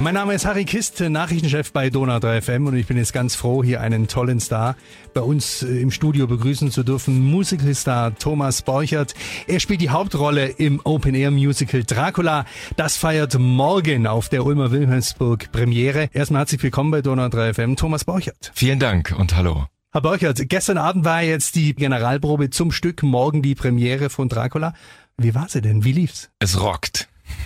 Mein Name ist Harry Kist, Nachrichtenchef bei Donau 3 FM und ich bin jetzt ganz froh, hier einen tollen Star bei uns im Studio begrüßen zu dürfen. Musicalstar Thomas Borchert. Er spielt die Hauptrolle im Open-Air-Musical Dracula. Das feiert morgen auf der Ulmer Wilhelmsburg Premiere. Erstmal herzlich willkommen bei Donau 3 FM, Thomas Borchert. Vielen Dank und hallo. Herr Borchert, gestern Abend war jetzt die Generalprobe zum Stück, morgen die Premiere von Dracula. Wie war sie denn? Wie lief's? Es rockt.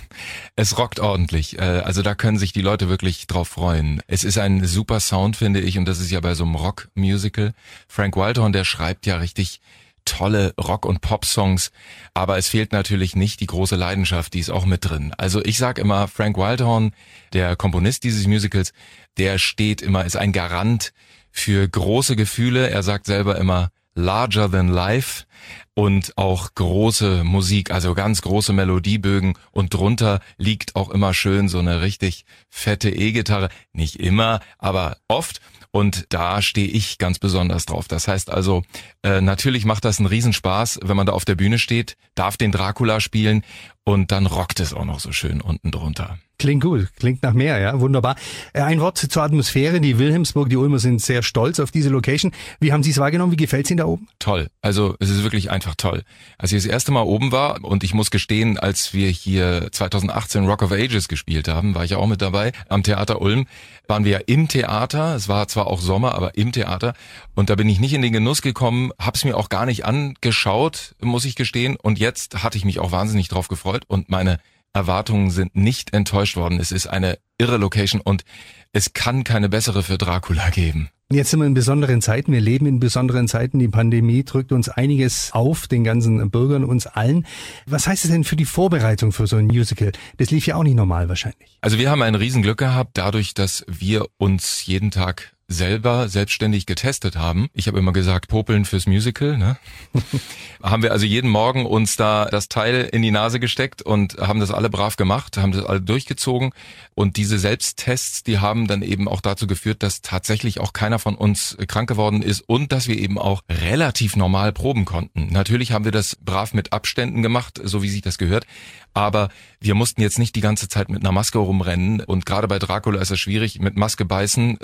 Es rockt ordentlich. Also da können sich die Leute wirklich drauf freuen. Es ist ein super Sound, finde ich, und das ist ja bei so einem Rock-Musical. Frank Wildhorn, der schreibt ja richtig tolle Rock- und Pop-Songs, aber es fehlt natürlich nicht die große Leidenschaft, die ist auch mit drin. Also ich sag immer, Frank Wildhorn, der Komponist dieses Musicals, der steht immer, ist ein Garant für große Gefühle. Er sagt selber immer, larger than life und auch große Musik, also ganz große Melodiebögen und drunter liegt auch immer schön so eine richtig fette E-Gitarre. Nicht immer, aber oft. Und da stehe ich ganz besonders drauf. Das heißt also, natürlich macht das einen Riesenspaß, wenn man da auf der Bühne steht, darf den Dracula spielen und dann rockt es auch noch so schön unten drunter. Klingt gut, klingt nach mehr, ja, wunderbar. Ein Wort zur Atmosphäre. Die Wilhelmsburg, die Ulmer sind sehr stolz auf diese Location. Wie haben Sie es wahrgenommen? Wie gefällt es Ihnen da oben? Toll, also es ist wirklich einfach toll. Als ich das erste Mal oben war, und ich muss gestehen, als wir hier 2018 Rock of Ages gespielt haben, war ich ja auch mit dabei, am Theater Ulm, waren wir ja im Theater, es war zwar auch Sommer, aber im Theater, und da bin ich nicht in den Genuss gekommen, hab's mir auch gar nicht angeschaut, muss ich gestehen, und jetzt hatte ich mich auch wahnsinnig drauf gefreut und meine Erwartungen sind nicht enttäuscht worden. Es ist eine irre Location und es kann keine bessere für Dracula geben. Jetzt sind wir in besonderen Zeiten, wir leben in besonderen Zeiten. Die Pandemie drückt uns einiges auf, den ganzen Bürgern, uns allen. Was heißt es denn für die Vorbereitung für so ein Musical? Das lief ja auch nicht normal wahrscheinlich. Also wir haben ein Riesenglück gehabt, dadurch, dass wir uns jeden Tag selber selbstständig getestet haben. Ich habe immer gesagt, popeln fürs Musical, ne? Haben wir also jeden Morgen uns da das Teil in die Nase gesteckt und haben das alle brav gemacht, haben das alle durchgezogen. Und diese Selbsttests, die haben dann eben auch dazu geführt, dass tatsächlich auch keiner von uns krank geworden ist und dass wir eben auch relativ normal proben konnten. Natürlich haben wir das brav mit Abständen gemacht, so wie sich das gehört. Aber wir mussten jetzt nicht die ganze Zeit mit einer Maske rumrennen. Und gerade bei Dracula ist es schwierig, mit Maske beißen,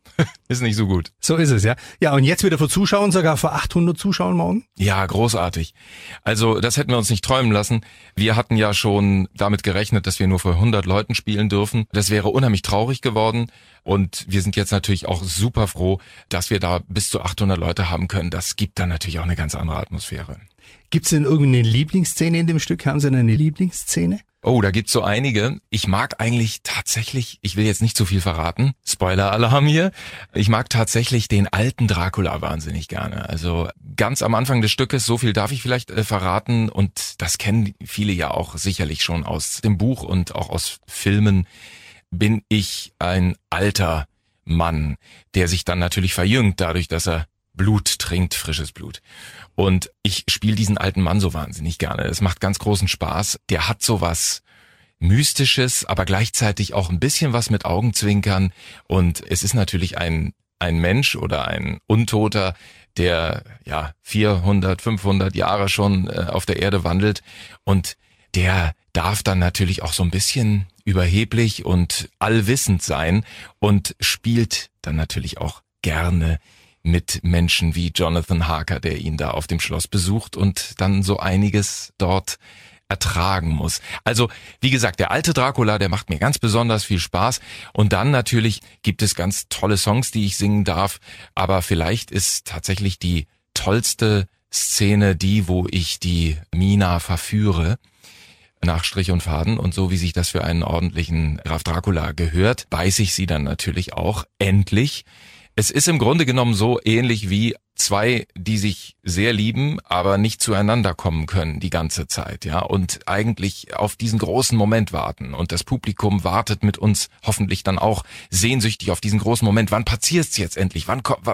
ist nicht so gut. So ist es, ja. Ja, und jetzt wieder vor Zuschauern, sogar vor 800 Zuschauern morgen? Ja, großartig. Also das hätten wir uns nicht träumen lassen. Wir hatten ja schon damit gerechnet, dass wir nur vor 100 Leuten spielen dürfen. Das wäre unheimlich traurig geworden. Und wir sind jetzt natürlich auch super froh, dass wir da bis zu 800 Leute haben können. Das gibt dann natürlich auch eine ganz andere Atmosphäre. Gibt's denn irgendeine Lieblingsszene in dem Stück? Haben Sie denn eine Lieblingsszene? Oh, da gibt's so einige. Ich mag eigentlich tatsächlich, ich will jetzt nicht zu viel verraten, Spoiler-Alarm hier, ich mag tatsächlich den alten Dracula wahnsinnig gerne. Also ganz am Anfang des Stückes, so viel darf ich vielleicht verraten, und das kennen viele ja auch sicherlich schon aus dem Buch und auch aus Filmen, bin ich ein alter Mann, der sich dann natürlich verjüngt dadurch, dass er Blut trinkt, frisches Blut. Und ich spiele diesen alten Mann so wahnsinnig gerne. Das macht ganz großen Spaß. Der hat sowas Mystisches, aber gleichzeitig auch ein bisschen was mit Augenzwinkern. Und es ist natürlich ein Mensch oder ein Untoter, der ja 400, 500 Jahre schon auf der Erde wandelt. Und der darf dann natürlich auch so ein bisschen überheblich und allwissend sein und spielt dann natürlich auch gerne mit Menschen wie Jonathan Harker, der ihn da auf dem Schloss besucht und dann so einiges dort ertragen muss. Also, wie gesagt, der alte Dracula, der macht mir ganz besonders viel Spaß. Und dann natürlich gibt es ganz tolle Songs, die ich singen darf. Aber vielleicht ist tatsächlich die tollste Szene die, wo ich die Mina verführe nach Strich und Faden, und so wie sich das für einen ordentlichen Graf Dracula gehört, beiß ich sie dann natürlich auch endlich. Es ist im Grunde genommen so ähnlich wie zwei, die sich sehr lieben, aber nicht zueinander kommen können die ganze Zeit, ja, und eigentlich auf diesen großen Moment warten. Und das Publikum wartet mit uns hoffentlich dann auch sehnsüchtig auf diesen großen Moment. Wann passiert's jetzt endlich?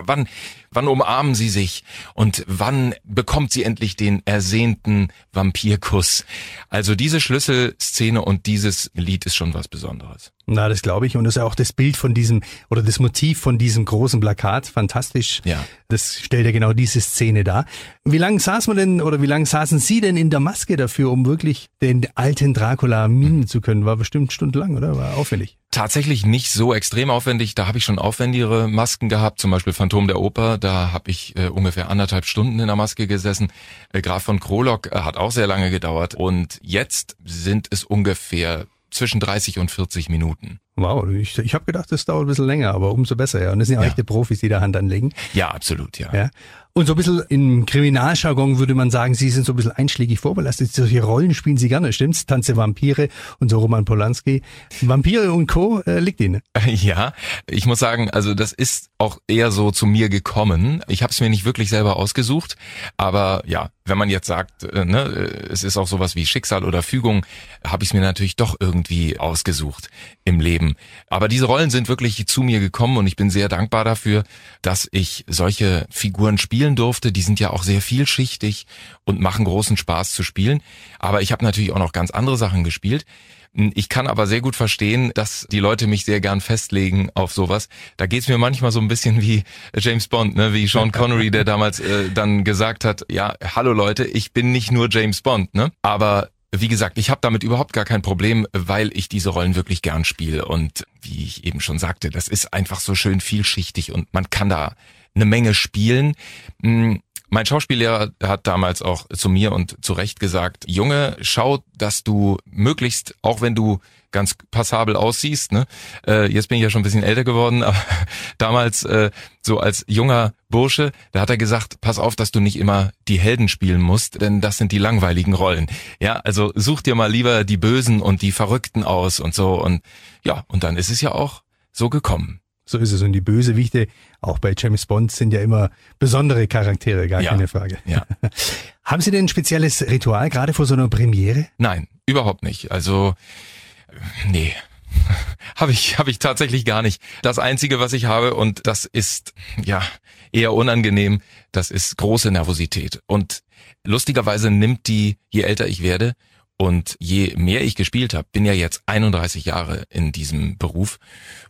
Wann umarmen sie sich? Und wann bekommt sie endlich den ersehnten Vampirkuss? Also diese Schlüsselszene und dieses Lied ist schon was Besonderes. Na, das glaube ich. Und das ist ja auch das Bild von diesem, oder das Motiv von diesem großen Plakat. Fantastisch. Ja. Das stellt stellt ja genau diese Szene dar. Wie lange saßen Sie denn in der Maske dafür, um wirklich den alten Dracula mimen zu können? War bestimmt stundenlang, oder? War aufwendig. Tatsächlich nicht so extrem aufwendig. Da habe ich schon aufwendigere Masken gehabt, zum Beispiel Phantom der Oper. Da habe ich ungefähr 1,5 Stunden in der Maske gesessen. Graf von Krolok hat auch sehr lange gedauert. Und jetzt sind es ungefähr zwischen 30 und 40 Minuten. Wow, ich habe gedacht, das dauert ein bisschen länger, aber umso besser, ja. Und das sind ja auch echte Profis, die da Hand anlegen. Ja, absolut, ja. Und so ein bisschen im Kriminaljargon würde man sagen, Sie sind so ein bisschen einschlägig vorbelastet. Solche Rollen spielen Sie gerne, stimmt's? Tanze Vampire und so Roman Polanski. Vampire und Co. Liegt Ihnen? Ja, ich muss sagen, also das ist auch eher so zu mir gekommen. Ich habe es mir nicht wirklich selber ausgesucht, aber ja, wenn man jetzt sagt, es ist auch sowas wie Schicksal oder Fügung, habe ich es mir natürlich doch irgendwie ausgesucht im Leben. Aber diese Rollen sind wirklich zu mir gekommen und ich bin sehr dankbar dafür, dass ich solche Figuren spielen durfte. Die sind ja auch sehr vielschichtig und machen großen Spaß zu spielen. Aber ich habe natürlich auch noch ganz andere Sachen gespielt. Ich kann aber sehr gut verstehen, dass die Leute mich sehr gern festlegen auf sowas. Da geht's mir manchmal so ein bisschen wie James Bond, wie Sean Connery, der damals dann gesagt hat, ja, hallo Leute, ich bin nicht nur James Bond, aber wie gesagt, ich habe damit überhaupt gar kein Problem, weil ich diese Rollen wirklich gern spiele. Und wie ich eben schon sagte, das ist einfach so schön vielschichtig und man kann da eine Menge spielen. Mein Schauspiellehrer hat damals auch zu mir und zu Recht gesagt, Junge, schau, dass du möglichst, auch wenn du ganz passabel aussiehst, jetzt bin ich ja schon ein bisschen älter geworden, aber damals so als junger Bursche, da hat er gesagt, pass auf, dass du nicht immer die Helden spielen musst, denn das sind die langweiligen Rollen. Ja, also such dir mal lieber die Bösen und die Verrückten aus und so und ja, und dann ist es ja auch so gekommen. So ist es. Und die Bösewichte, auch bei James Bond, sind ja immer besondere Charaktere, gar keine Frage. Ja. Haben Sie denn ein spezielles Ritual, gerade vor so einer Premiere? Nein, überhaupt nicht. Also, nee. Habe ich tatsächlich gar nicht. Das Einzige, was ich habe, und das ist, ja, eher unangenehm, das ist große Nervosität. Und lustigerweise nimmt die, je älter ich werde, und je mehr ich gespielt habe, bin ja jetzt 31 Jahre in diesem Beruf.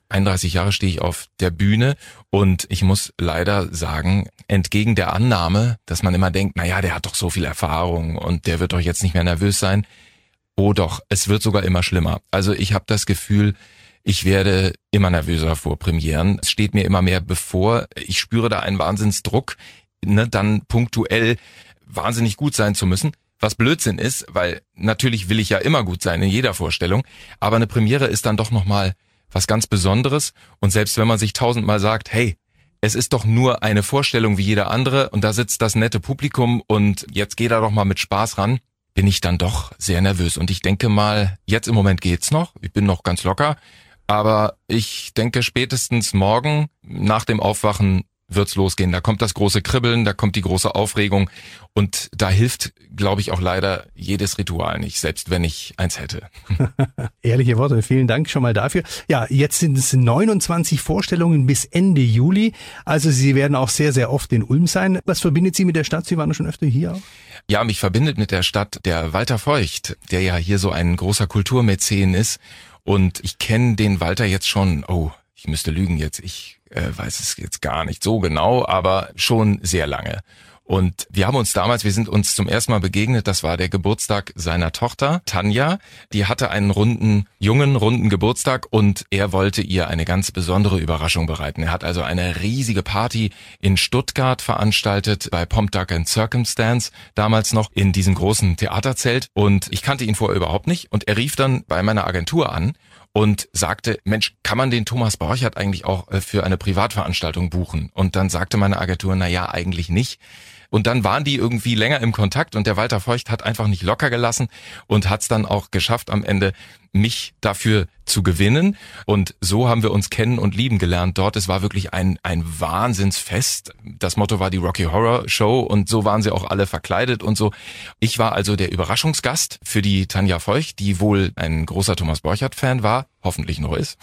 31 Jahre stehe ich auf der Bühne und ich muss leider sagen, entgegen der Annahme, dass man immer denkt, naja, der hat doch so viel Erfahrung und der wird doch jetzt nicht mehr nervös sein. Oh doch, es wird sogar immer schlimmer. Also ich habe das Gefühl, ich werde immer nervöser vor Premieren. Es steht mir immer mehr bevor. Ich spüre da einen Wahnsinnsdruck, dann punktuell wahnsinnig gut sein zu müssen. Was Blödsinn ist, weil natürlich will ich ja immer gut sein in jeder Vorstellung, aber eine Premiere ist dann doch nochmal was ganz Besonderes und selbst wenn man sich 1000-mal sagt, hey, es ist doch nur eine Vorstellung wie jeder andere und da sitzt das nette Publikum und jetzt geh da doch mal mit Spaß ran, bin ich dann doch sehr nervös und ich denke mal, jetzt im Moment geht's noch, ich bin noch ganz locker, aber ich denke spätestens morgen nach dem Aufwachen wird's losgehen. Da kommt das große Kribbeln, da kommt die große Aufregung und da hilft, glaube ich, auch leider jedes Ritual nicht, selbst wenn ich eins hätte. Ehrliche Worte, vielen Dank schon mal dafür. Ja, jetzt sind es 29 Vorstellungen bis Ende Juli, also Sie werden auch sehr, sehr oft in Ulm sein. Was verbindet Sie mit der Stadt? Sie waren schon öfter hier auch? Ja, mich verbindet mit der Stadt der Walter Feucht, der ja hier so ein großer Kulturmäzen ist und ich kenne den Walter jetzt schon, ich müsste lügen jetzt, ich weiß es jetzt gar nicht so genau, aber schon sehr lange. Und wir sind uns zum ersten Mal begegnet, das war der Geburtstag seiner Tochter, Tanja. Die hatte einen runden Geburtstag und er wollte ihr eine ganz besondere Überraschung bereiten. Er hat also eine riesige Party in Stuttgart veranstaltet, bei Pomp Duck and Circumstance, damals noch in diesem großen Theaterzelt. Und ich kannte ihn vorher überhaupt nicht und er rief dann bei meiner Agentur an und sagte, Mensch, kann man den Thomas Borchert eigentlich auch für eine Privatveranstaltung buchen? Und dann sagte meine Agentur, na ja, eigentlich nicht. Und dann waren die irgendwie länger im Kontakt und der Walter Feucht hat einfach nicht locker gelassen und hat es dann auch geschafft, am Ende mich dafür zu gewinnen. Und so haben wir uns kennen und lieben gelernt dort. Es war wirklich ein Wahnsinnsfest. Das Motto war die Rocky Horror Show und so waren sie auch alle verkleidet und so. Ich war also der Überraschungsgast für die Tanja Feucht, die wohl ein großer Thomas Borchert-Fan war, hoffentlich noch ist.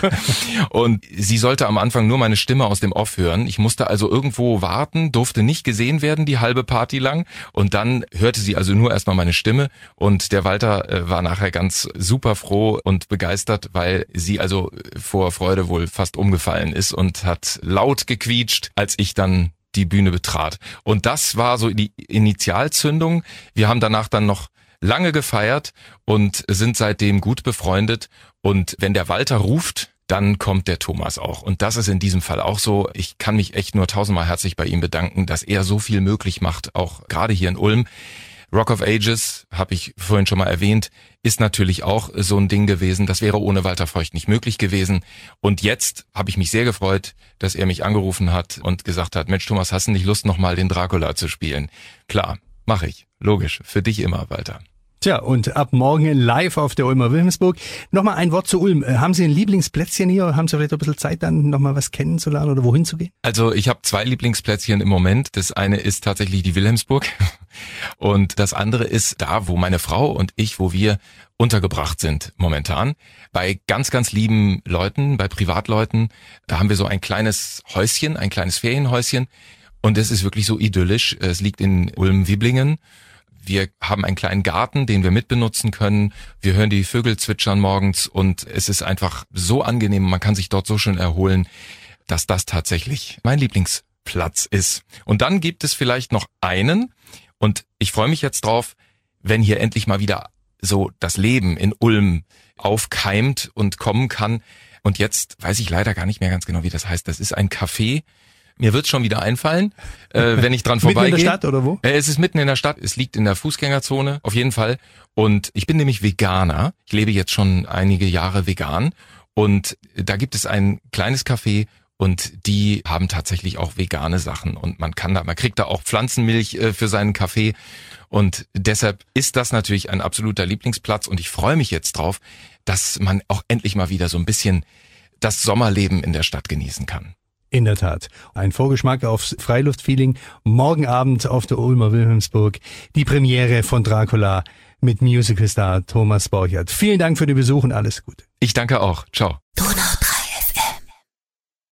Und sie sollte am Anfang nur meine Stimme aus dem Off hören. Ich musste also irgendwo warten, durfte nicht gesehen werden die halbe Party lang. Und dann hörte sie also nur erstmal meine Stimme. Und der Walter war nachher ganz super froh und begeistert, weil sie also vor Freude wohl fast umgefallen ist und hat laut gequietscht, als ich dann die Bühne betrat. Und das war so die Initialzündung. Wir haben danach dann noch lange gefeiert und sind seitdem gut befreundet. Und wenn der Walter ruft, dann kommt der Thomas auch. Und das ist in diesem Fall auch so. Ich kann mich echt nur tausendmal herzlich bei ihm bedanken, dass er so viel möglich macht, auch gerade hier in Ulm. Rock of Ages, habe ich vorhin schon mal erwähnt, ist natürlich auch so ein Ding gewesen. Das wäre ohne Walter Feucht nicht möglich gewesen. Und jetzt habe ich mich sehr gefreut, dass er mich angerufen hat und gesagt hat, Mensch Thomas, hast du nicht Lust, nochmal den Dracula zu spielen? Klar, mache ich. Logisch. Für dich immer, Walter. Tja, und ab morgen live auf der Ulmer Wilhelmsburg. Nochmal ein Wort zu Ulm. Haben Sie ein Lieblingsplätzchen hier? Haben Sie vielleicht ein bisschen Zeit, dann nochmal was kennenzulernen oder wohin zu gehen? Also ich habe 2 Lieblingsplätzchen im Moment. Das eine ist tatsächlich die Wilhelmsburg und das andere ist da, wo meine Frau und ich, wo wir untergebracht sind momentan. Bei ganz, ganz lieben Leuten, bei Privatleuten. Da haben wir so ein kleines Häuschen, ein kleines Ferienhäuschen und es ist wirklich so idyllisch. Es liegt in Ulm-Wiblingen. Wir haben einen kleinen Garten, den wir mitbenutzen können. Wir hören die Vögel zwitschern morgens und es ist einfach so angenehm. Man kann sich dort so schön erholen, dass das tatsächlich mein Lieblingsplatz ist. Und dann gibt es vielleicht noch einen und ich freue mich jetzt drauf, wenn hier endlich mal wieder so das Leben in Ulm aufkeimt und kommen kann. Und jetzt weiß ich leider gar nicht mehr ganz genau, wie das heißt. Das ist ein Café. Mir wird's schon wieder einfallen, wenn ich dran vorbeigehe. Mitten in der Stadt oder wo? Es ist mitten in der Stadt. Es liegt in der Fußgängerzone, auf jeden Fall. Und ich bin nämlich Veganer. Ich lebe jetzt schon einige Jahre vegan. Und da gibt es ein kleines Café und die haben tatsächlich auch vegane Sachen. Und man kriegt da auch Pflanzenmilch für seinen Kaffee. Und deshalb ist das natürlich ein absoluter Lieblingsplatz. Und ich freue mich jetzt drauf, dass man auch endlich mal wieder so ein bisschen das Sommerleben in der Stadt genießen kann. In der Tat. Ein Vorgeschmack aufs Freiluftfeeling. Morgen Abend auf der Ulmer Wilhelmsburg. Die Premiere von Dracula mit Musicalstar Thomas Borchert. Vielen Dank für den Besuch und alles Gute. Ich danke auch. Ciao.